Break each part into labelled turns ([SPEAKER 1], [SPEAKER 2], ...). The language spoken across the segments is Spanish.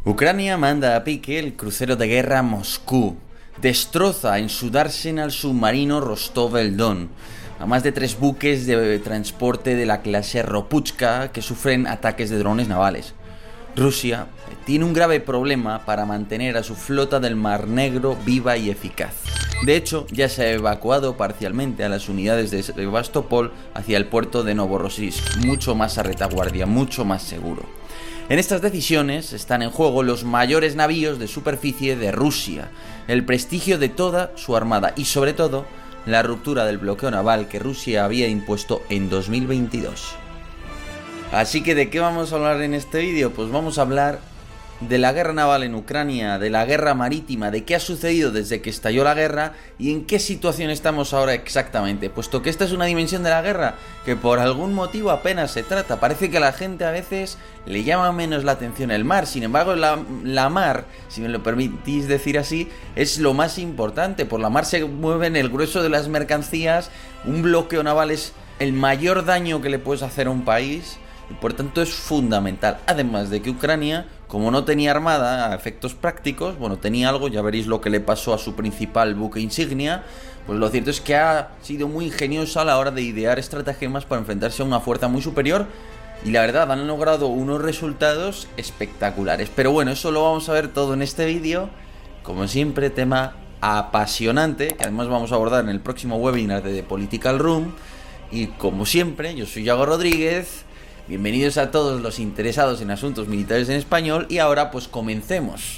[SPEAKER 1] Ucrania manda a pique el crucero de guerra Moscú. Destroza en su Arsenal submarino Rostov-el-Don a más de 3 buques de transporte de la clase Ropuchka que sufren ataques de drones navales. Rusia tiene un grave problema para mantener a su flota del Mar Negro viva y eficaz. De hecho, ya se ha evacuado parcialmente a las unidades de Sebastopol hacia el puerto de Novorossiysk, mucho más a retaguardia, mucho más seguro. En estas decisiones están en juego los mayores navíos de superficie de Rusia, el prestigio de toda su armada y sobre todo la ruptura del bloqueo naval que Rusia había impuesto en 2022. Así que ¿de qué vamos a hablar en este vídeo? Pues vamos a hablar de la guerra naval en Ucrania, de la guerra marítima, de qué ha sucedido desde que estalló la guerra y en qué situación estamos ahora exactamente, puesto que esta es una dimensión de la guerra que por algún motivo apenas se trata. Parece que a la gente a veces le llama menos la atención el mar, sin embargo la mar, si me lo permitís decir así, es lo más importante. Por la mar se mueven el grueso de las mercancías, un bloqueo naval es el mayor daño que le puedes hacer a un país y por tanto es fundamental. Además de que Ucrania, como no tenía armada a efectos prácticos, bueno, tenía algo, ya veréis lo que le pasó a su principal buque insignia, pues lo cierto es que ha sido muy ingeniosa a la hora de idear estratagemas para enfrentarse a una fuerza muy superior y la verdad han logrado unos resultados espectaculares. Pero bueno, eso lo vamos a ver todo en este vídeo, como siempre, tema apasionante, que además vamos a abordar en el próximo webinar de The Political Room. Y como siempre, yo soy Yago Rodríguez. Bienvenidos a todos los interesados en asuntos militares en español y ahora pues comencemos.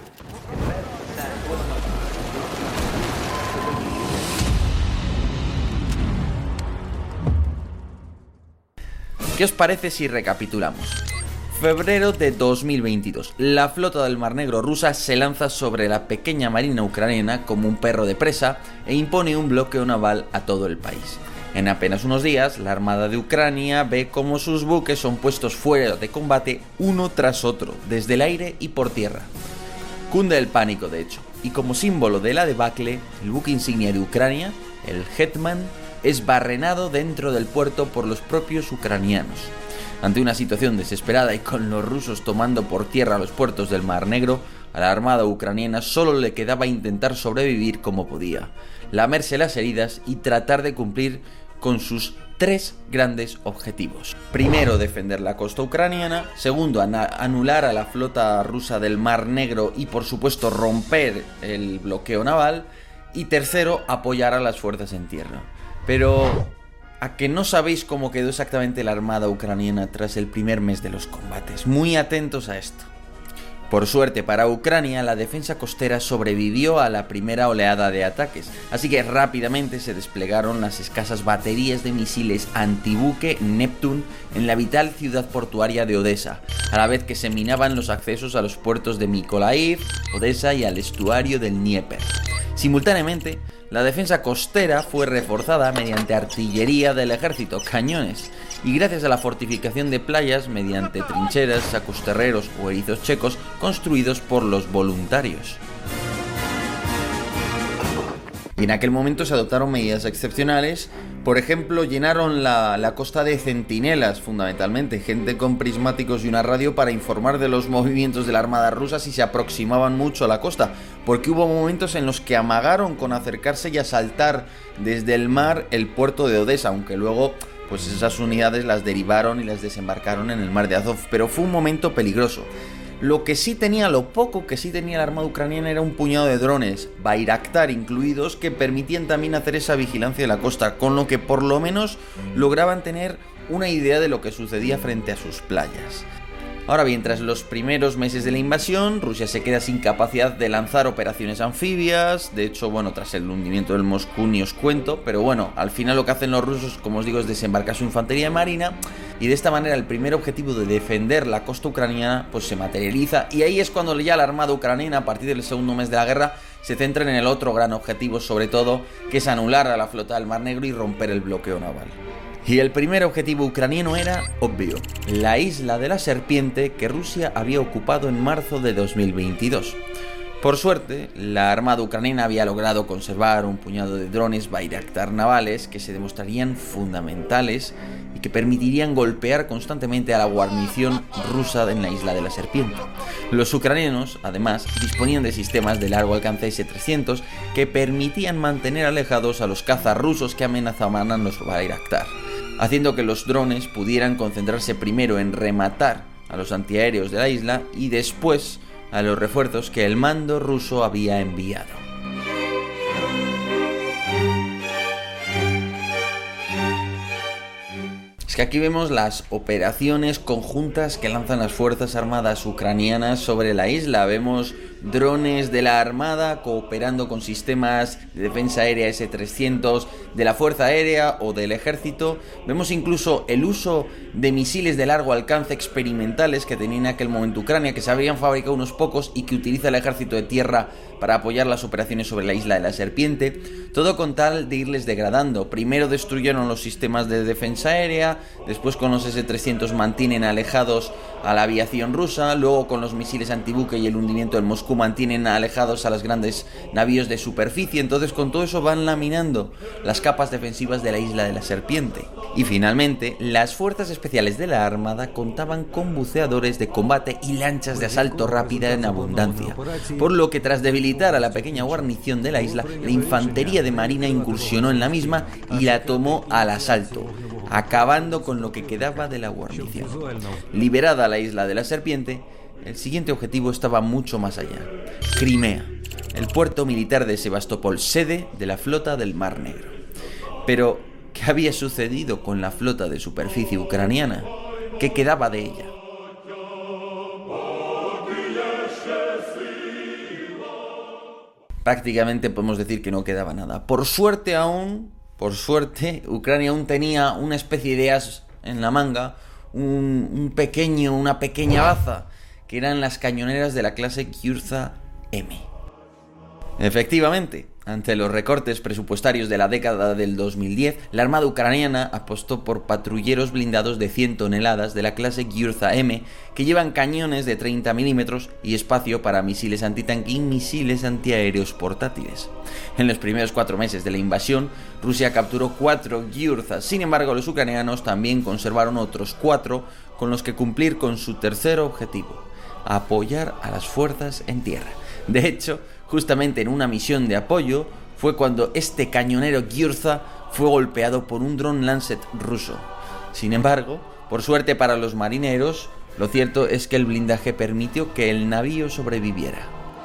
[SPEAKER 1] ¿Qué os parece si recapitulamos? Febrero de 2022. La flota del Mar Negro rusa se lanza sobre la pequeña marina ucraniana como un perro de presa e impone un bloqueo naval a todo el país. En apenas unos días, la Armada de Ucrania ve cómo sus buques son puestos fuera de combate uno tras otro, desde el aire y por tierra. Cunde el pánico, de hecho, y como símbolo de la debacle, el buque insignia de Ucrania, el Hetman, es barrenado dentro del puerto por los propios ucranianos. Ante una situación desesperada y con los rusos tomando por tierra los puertos del Mar Negro, a la Armada ucraniana solo le quedaba intentar sobrevivir como podía, lamerse las heridas y tratar de cumplir con sus 3 grandes objetivos. Primero, defender la costa ucraniana. Segundo, anular a la flota rusa del Mar Negro y por supuesto romper el bloqueo naval. Y tercero, apoyar a las fuerzas en tierra. Pero ¿a que no sabéis cómo quedó exactamente la armada ucraniana tras el primer mes de los combates? Muy atentos a esto. Por suerte para Ucrania, la defensa costera sobrevivió a la primera oleada de ataques, así que rápidamente se desplegaron las escasas baterías de misiles antibuque Neptune en la vital ciudad portuaria de Odessa, a la vez que se minaban los accesos a los puertos de Mykolaiv, Odessa y al estuario del Dnieper. Simultáneamente, la defensa costera fue reforzada mediante artillería del ejército, cañones, y gracias a la fortificación de playas mediante trincheras, sacos terreros o erizos checos construidos por los voluntarios. Y en aquel momento se adoptaron medidas excepcionales. Por ejemplo, llenaron la costa de centinelas, fundamentalmente, gente con prismáticos y una radio para informar de los movimientos de la armada rusa si se aproximaban mucho a la costa, porque hubo momentos en los que amagaron con acercarse y asaltar desde el mar el puerto de Odessa, aunque luego pues esas unidades las derivaron y las desembarcaron en el mar de Azov, pero fue un momento peligroso. Lo poco que sí tenía la armada ucraniana era un puñado de drones, Bayraktar incluidos, que permitían también hacer esa vigilancia de la costa, con lo que por lo menos lograban tener una idea de lo que sucedía frente a sus playas. Ahora bien, tras los primeros meses de la invasión, Rusia se queda sin capacidad de lanzar operaciones anfibias. De hecho, tras el hundimiento del Moscú ni os cuento, pero al final lo que hacen los rusos, como os digo, es desembarcar su infantería marina y de esta manera el primer objetivo de defender la costa ucraniana pues se materializa, y ahí es cuando ya la armada ucraniana, a partir del segundo mes de la guerra, se centra en el otro gran objetivo, sobre todo, que es anular a la flota del Mar Negro y romper el bloqueo naval. Y el primer objetivo ucraniano era obvio: la isla de la Serpiente, que Rusia había ocupado en marzo de 2022. Por suerte, la armada ucraniana había logrado conservar un puñado de drones Bayraktar navales que se demostrarían fundamentales y que permitirían golpear constantemente a la guarnición rusa en la isla de la Serpiente. Los ucranianos, además, disponían de sistemas de largo alcance S-300 que permitían mantener alejados a los cazas rusos que amenazaban a los Bayraktar, haciendo que los drones pudieran concentrarse primero en rematar a los antiaéreos de la isla y después a los refuerzos que el mando ruso había enviado. Es que aquí vemos las operaciones conjuntas que lanzan las fuerzas armadas ucranianas sobre la isla. Vemos drones de la armada cooperando con sistemas de defensa aérea S-300 de la Fuerza Aérea o del Ejército. Vemos incluso el uso de misiles de largo alcance experimentales que tenía en aquel momento Ucrania, que se habrían fabricado unos pocos y que utiliza el Ejército de Tierra para apoyar las operaciones sobre la isla de la Serpiente, todo con tal de irles degradando. Primero destruyeron los sistemas de defensa aérea, después con los S-300 mantienen alejados a la aviación rusa, luego con los misiles antibuque y el hundimiento del Moscú mantienen alejados a los grandes navíos de superficie. Entonces con todo eso van laminando las capas defensivas de la isla de la Serpiente. Y finalmente, las fuerzas especiales de la Armada contaban con buceadores de combate y lanchas de asalto rápida en abundancia, por lo que tras debilitar a la pequeña guarnición de la isla, la infantería de marina incursionó en la misma y la tomó al asalto, acabando con lo que quedaba de la guarnición. Liberada la isla de la Serpiente, el siguiente objetivo estaba mucho más allá: Crimea, el puerto militar de Sebastopol, sede de la flota del Mar Negro. Pero, ¿qué había sucedido con la flota de superficie ucraniana? ¿Qué quedaba de ella? Prácticamente podemos decir que no quedaba nada. Por suerte, Ucrania aún tenía una especie de as en la manga, una pequeña baza, que eran las cañoneras de la clase Gyurza M. Efectivamente, ante los recortes presupuestarios de la década del 2010, la armada ucraniana apostó por patrulleros blindados de 100 toneladas de la clase Gyurza M, que llevan cañones de 30 milímetros y espacio para misiles antitanque y misiles antiaéreos portátiles. En los primeros 4 meses de la invasión, Rusia capturó 4 Gyurza. Sin embargo, los ucranianos también conservaron otros 4 con los que cumplir con su tercer objetivo: apoyar a las fuerzas en tierra. De hecho, justamente en una misión de apoyo fue cuando este cañonero Gyurza fue golpeado por un dron Lancet ruso. Sin embargo, por suerte para los marineros, lo cierto es que el blindaje permitió que el navío sobreviviera.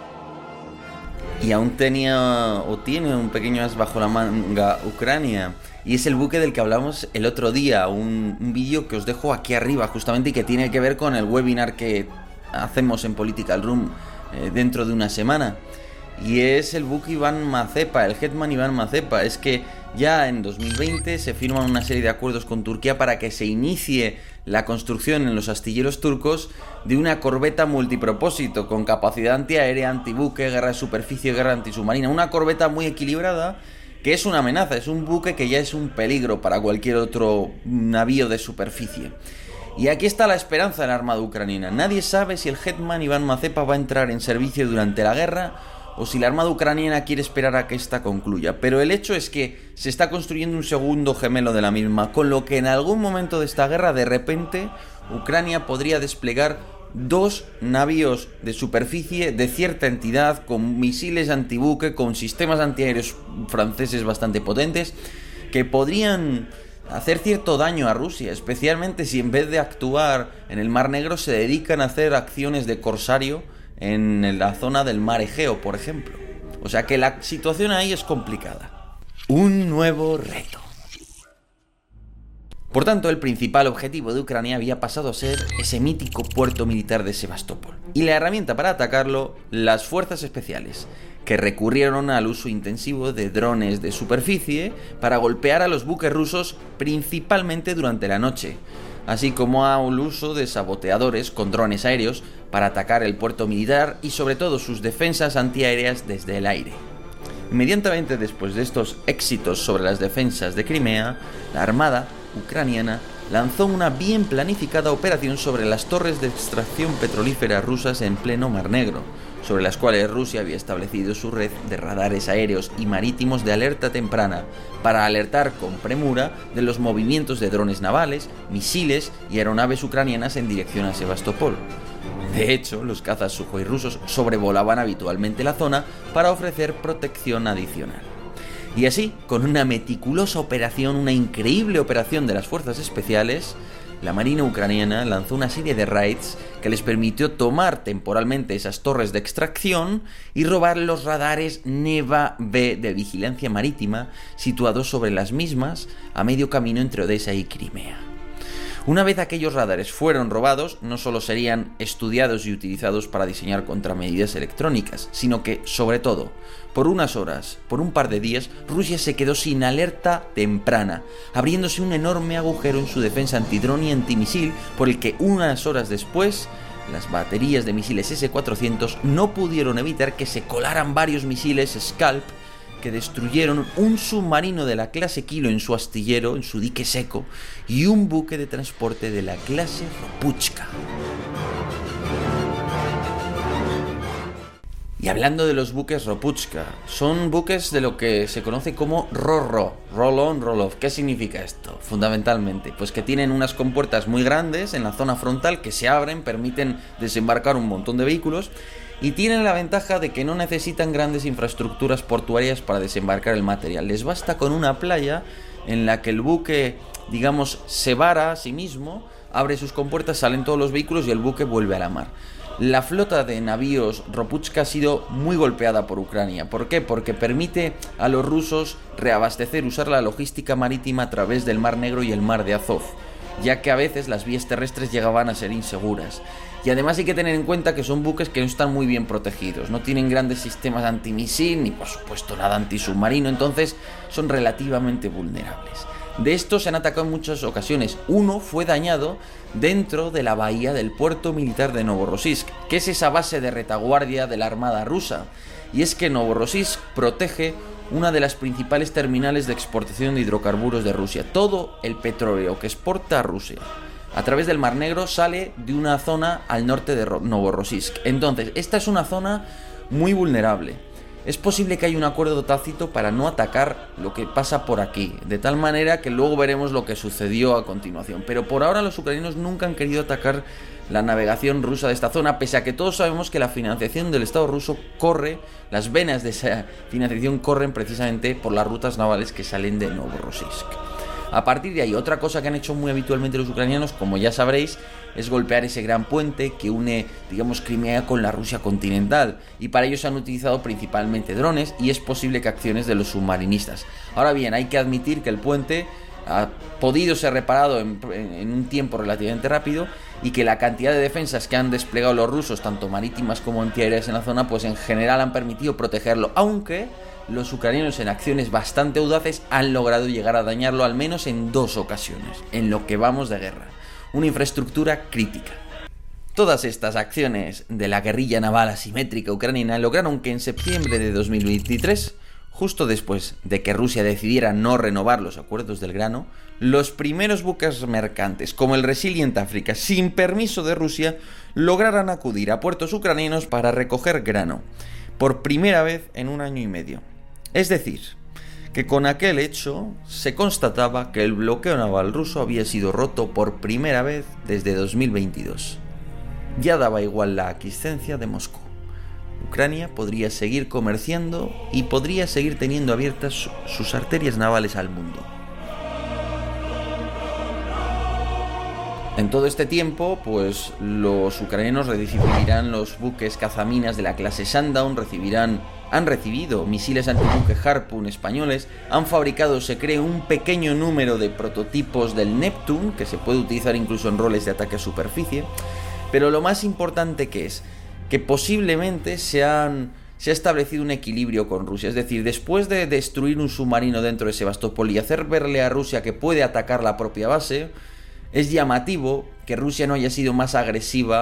[SPEAKER 1] Y aún tiene un pequeño as bajo la manga Ucrania, y es el buque del que hablamos el otro día, un vídeo que os dejo aquí arriba justamente y que tiene que ver con el webinar que hacemos en Political Room dentro de una semana. Y es el buque Iván Mazepa, el Hetman Iván Mazepa. Es que ya en 2020 se firman una serie de acuerdos con Turquía para que se inicie la construcción en los astilleros turcos de una corbeta multipropósito con capacidad antiaérea, antibuque, guerra de superficie, guerra antisubmarina. Una corbeta muy equilibrada que es una amenaza, es un buque que ya es un peligro para cualquier otro navío de superficie. Y aquí está la esperanza de la armada ucraniana. Nadie sabe si el Hetman Iván Mazepa va a entrar en servicio durante la guerra o si la armada ucraniana quiere esperar a que esta concluya. Pero el hecho es que se está construyendo un segundo gemelo de la misma, con lo que en algún momento de esta guerra, de repente, Ucrania podría desplegar 2 navíos de superficie de cierta entidad, con misiles antibuque, con sistemas antiaéreos franceses bastante potentes, que podrían hacer cierto daño a Rusia, especialmente si en vez de actuar en el Mar Negro se dedican a hacer acciones de corsario en la zona del Mar Egeo, por ejemplo. O sea que la situación ahí es complicada. Un nuevo reto. Por tanto, el principal objetivo de Ucrania había pasado a ser ese mítico puerto militar de Sebastopol. Y la herramienta para atacarlo, las fuerzas especiales, que recurrieron al uso intensivo de drones de superficie para golpear a los buques rusos principalmente durante la noche, así como al uso de saboteadores con drones aéreos para atacar el puerto militar y sobre todo sus defensas antiaéreas desde el aire. Inmediatamente después de estos éxitos sobre las defensas de Crimea, la armada ucraniana lanzó una bien planificada operación sobre las torres de extracción petrolífera rusas en pleno Mar Negro, sobre las cuales Rusia había establecido su red de radares aéreos y marítimos de alerta temprana, para alertar con premura de los movimientos de drones navales, misiles y aeronaves ucranianas en dirección a Sebastopol. De hecho, los cazas Sukhoi rusos sobrevolaban habitualmente la zona para ofrecer protección adicional. Y así, con una meticulosa operación, una increíble operación de las fuerzas especiales, la Marina ucraniana lanzó una serie de raids que les permitió tomar temporalmente esas torres de extracción y robar los radares Neva B de vigilancia marítima situados sobre las mismas a medio camino entre Odessa y Crimea. Una vez aquellos radares fueron robados, no solo serían estudiados y utilizados para diseñar contramedidas electrónicas, sino que, sobre todo, por unas horas, por un par de días, Rusia se quedó sin alerta temprana, abriéndose un enorme agujero en su defensa antidrón y antimisil, por el que unas horas después, las baterías de misiles S-400 no pudieron evitar que se colaran varios misiles Scalp que destruyeron un submarino de la clase Kilo en su astillero, en su dique seco, y un buque de transporte de la clase Ropuchka. Y hablando de los buques Ropuchka, son buques de lo que se conoce como RoRo, Roll On, Roll Off. ¿Qué significa esto? Fundamentalmente, pues que tienen unas compuertas muy grandes en la zona frontal que se abren, permiten desembarcar un montón de vehículos, y tienen la ventaja de que no necesitan grandes infraestructuras portuarias para desembarcar el material. Les basta con una playa en la que el buque, digamos, se vara a sí mismo, abre sus compuertas, salen todos los vehículos y el buque vuelve a la mar. La flota de navíos Ropuchka ha sido muy golpeada por Ucrania. ¿Por qué? Porque permite a los rusos reabastecer, usar la logística marítima a través del Mar Negro y el Mar de Azov, ya que a veces las vías terrestres llegaban a ser inseguras. Y además hay que tener en cuenta que son buques que no están muy bien protegidos, no tienen grandes sistemas antimisil ni por supuesto nada antisubmarino, entonces son relativamente vulnerables. De estos se han atacado en muchas ocasiones. Uno fue dañado dentro de la bahía del puerto militar de Novorossiysk, que es esa base de retaguardia de la armada rusa. Y es que Novorossiysk protege una de las principales terminales de exportación de hidrocarburos de Rusia. Todo el petróleo que exporta a Rusia a través del Mar Negro sale de una zona al norte de Novorossiysk. Entonces, esta es una zona muy vulnerable. Es posible que haya un acuerdo tácito para no atacar lo que pasa por aquí, de tal manera que luego veremos lo que sucedió a continuación. Pero por ahora los ucranianos nunca han querido atacar la navegación rusa de esta zona, pese a que todos sabemos que la financiación del Estado ruso corre, las venas de esa financiación corren precisamente por las rutas navales que salen de Novorossiysk. A partir de ahí, otra cosa que han hecho muy habitualmente los ucranianos, como ya sabréis, es golpear ese gran puente que une, digamos, Crimea con la Rusia continental, y para ello se han utilizado principalmente drones y es posible que acciones de los submarinistas. Ahora bien, hay que admitir que el puente ha podido ser reparado en un tiempo relativamente rápido y que la cantidad de defensas que han desplegado los rusos, tanto marítimas como antiaéreas en la zona, pues en general han permitido protegerlo, aunque los ucranianos en acciones bastante audaces han logrado llegar a dañarlo al menos en 2 ocasiones, en lo que vamos de guerra. Una infraestructura crítica. Todas estas acciones de la guerrilla naval asimétrica ucraniana lograron que en septiembre de 2023, justo después de que Rusia decidiera no renovar los acuerdos del grano, los primeros buques mercantes, como el Resilient Africa, sin permiso de Rusia, lograran acudir a puertos ucranianos para recoger grano, por primera vez en 1 año y medio. Es decir, que con aquel hecho se constataba que el bloqueo naval ruso había sido roto por primera vez desde 2022. Ya daba igual la aquiescencia de Moscú. Ucrania podría seguir comerciando y podría seguir teniendo abiertas sus arterias navales al mundo. En todo este tiempo, pues los ucranianos recibirán los buques cazaminas de la clase Sundown, han recibido misiles antibuque Harpoon españoles, han fabricado, se cree, un pequeño número de prototipos del Neptune, que se puede utilizar incluso en roles de ataque a superficie, pero lo más importante que es que posiblemente se ha establecido un equilibrio con Rusia, es decir, después de destruir un submarino dentro de Sebastopol y hacer verle a Rusia que puede atacar la propia base, es llamativo que Rusia no haya sido más agresiva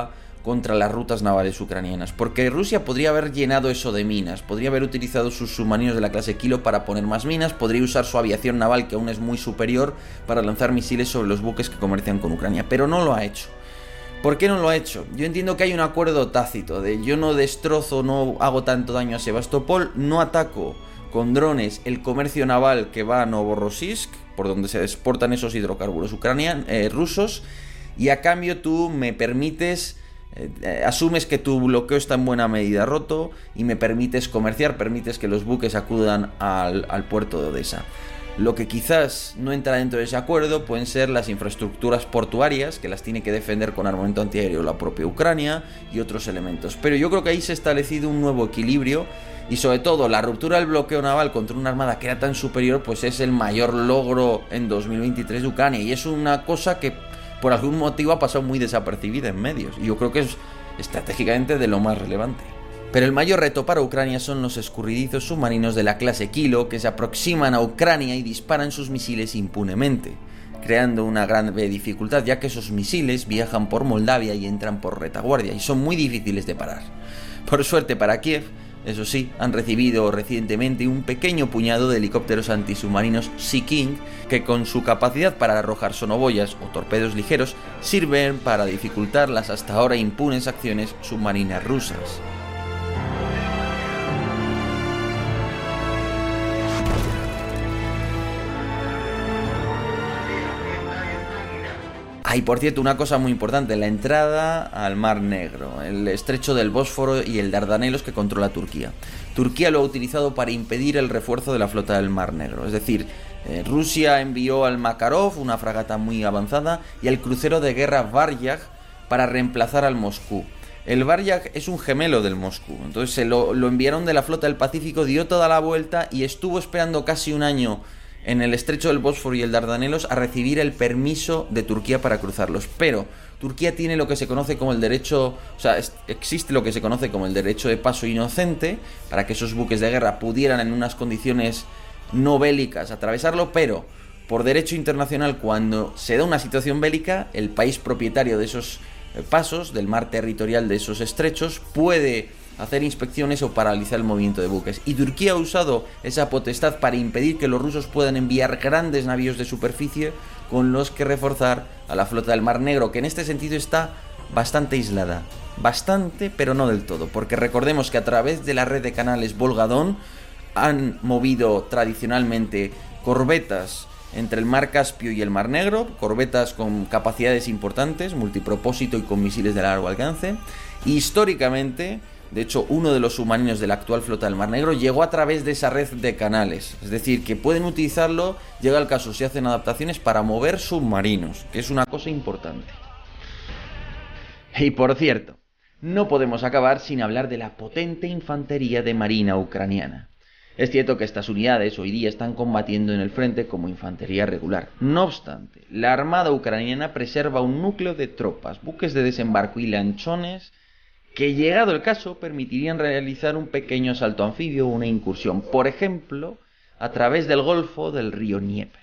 [SPEAKER 1] contra las rutas navales ucranianas, porque Rusia podría haber llenado eso de minas, podría haber utilizado sus submarinos de la clase Kilo para poner más minas, podría usar su aviación naval, que aún es muy superior, para lanzar misiles sobre los buques que comercian con Ucrania, pero no lo ha hecho. ¿Por qué no lo ha hecho? Yo entiendo que hay un acuerdo tácito de yo no destrozo, no hago tanto daño a Sebastopol, no ataco con drones el comercio naval que va a Novorossiysk, por donde se exportan esos hidrocarburos rusos, y a cambio tú me permites, asumes que tu bloqueo está en buena medida roto y me permites comerciar, permites que los buques acudan al puerto de Odessa. Lo que quizás no entra dentro de ese acuerdo pueden ser las infraestructuras portuarias, que las tiene que defender con armamento antiaéreo la propia Ucrania y otros elementos. Pero yo creo que ahí se ha establecido un nuevo equilibrio y sobre todo la ruptura del bloqueo naval contra una armada que era tan superior, pues es el mayor logro en 2023 de Ucrania, y es una cosa que por algún motivo ha pasado muy desapercibida en medios, y yo creo que es estratégicamente de lo más relevante. Pero el mayor reto para Ucrania son los escurridizos submarinos de la clase Kilo, que se aproximan a Ucrania y disparan sus misiles impunemente, creando una gran dificultad, ya que esos misiles viajan por Moldavia y entran por retaguardia, y son muy difíciles de parar. Por suerte para Kiev, eso sí, han recibido recientemente un pequeño puñado de helicópteros antisubmarinos Sea King, que con su capacidad para arrojar sonoboyas o torpedos ligeros sirven para dificultar las hasta ahora impunes acciones submarinas rusas. Y por cierto, una cosa muy importante, la entrada al Mar Negro, el estrecho del Bósforo y el Dardanelos que controla Turquía. Turquía lo ha utilizado para impedir el refuerzo de la flota del Mar Negro, es decir, Rusia envió al Makarov, una fragata muy avanzada, y al crucero de guerra Varyag para reemplazar al Moscú. El Varyag es un gemelo del Moscú, entonces se lo enviaron de la flota del Pacífico, dio toda la vuelta y estuvo esperando casi un año en el estrecho del Bósforo y el Dardanelos a recibir el permiso de Turquía para cruzarlos. Pero Turquía tiene lo que se conoce como el derecho, existe lo que se conoce como el derecho de paso inocente, para que esos buques de guerra pudieran en unas condiciones no bélicas atravesarlo, pero por derecho internacional, cuando se da una situación bélica, el país propietario de esos pasos, del mar territorial de esos estrechos, puede hacer inspecciones o paralizar el movimiento de buques. Y Turquía ha usado esa potestad para impedir que los rusos puedan enviar grandes navíos de superficie con los que reforzar a la flota del Mar Negro, que en este sentido está bastante aislada. Bastante, pero no del todo, porque recordemos que a través de la red de canales Volga-Don han movido tradicionalmente corbetas entre el Mar Caspio y el Mar Negro, corbetas con capacidades importantes, multipropósito y con misiles de largo alcance. Y históricamente, de hecho, uno de los submarinos de la actual flota del Mar Negro llegó a través de esa red de canales. Es decir, que pueden utilizarlo, llega el caso, se hacen adaptaciones para mover submarinos, que es una cosa importante. Y por cierto, no podemos acabar sin hablar de la potente infantería de marina ucraniana. Es cierto que estas unidades hoy día están combatiendo en el frente como infantería regular. No obstante, la armada ucraniana preserva un núcleo de tropas, buques de desembarco y lanchones que, llegado el caso, permitirían realizar un pequeño asalto anfibio o una incursión, por ejemplo, a través del golfo del río Dnieper.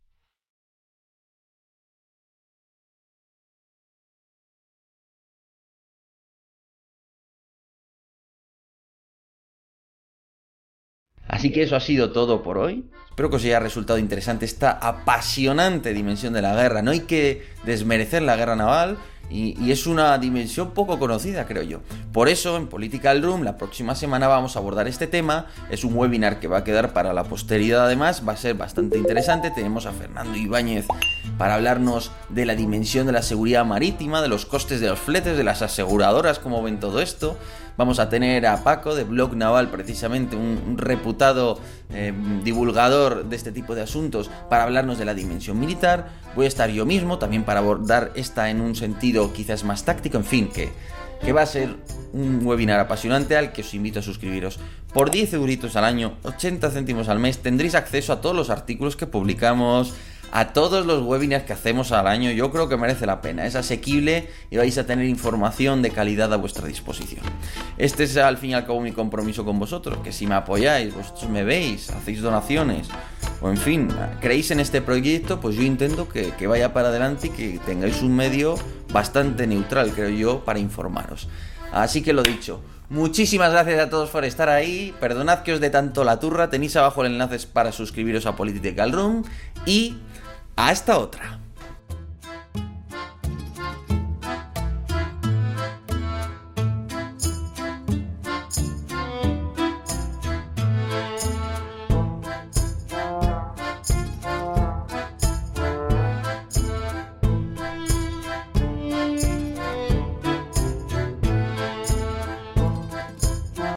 [SPEAKER 1] Así que eso ha sido todo por hoy. Espero que os haya resultado interesante esta apasionante dimensión de la guerra. No hay que desmerecer la guerra naval y es una dimensión poco conocida, creo yo. Por eso, en Political Room, la próxima semana vamos a abordar este tema. Es un webinar que va a quedar para la posteridad, además. Va a ser bastante interesante. Tenemos a Fernando Ibáñez para hablarnos de la dimensión de la seguridad marítima, de los costes de los fletes, de las aseguradoras, cómo ven todo esto. Vamos a tener a Paco de Blog Naval, precisamente un reputado divulgador de este tipo de asuntos, para hablarnos de la dimensión militar. Voy a estar yo mismo también para abordar esta en un sentido quizás más táctico. En fin, que va a ser un webinar apasionante al que os invito a suscribiros. Por 10 euritos al año, 80 céntimos al mes, tendréis acceso a todos los artículos que publicamos, a todos los webinars que hacemos al año. Yo creo que merece la pena, es asequible y vais a tener información de calidad a vuestra disposición. Este es al fin y al cabo mi compromiso con vosotros, que si me apoyáis, vosotros me veis, hacéis donaciones, o en fin, creéis en este proyecto, pues yo intento que vaya para adelante y que tengáis un medio bastante neutral, creo yo, para informaros. Así que lo dicho, muchísimas gracias a todos por estar ahí, perdonad que os dé tanto la turra, tenéis abajo el enlace para suscribiros a Political Room y hasta otra.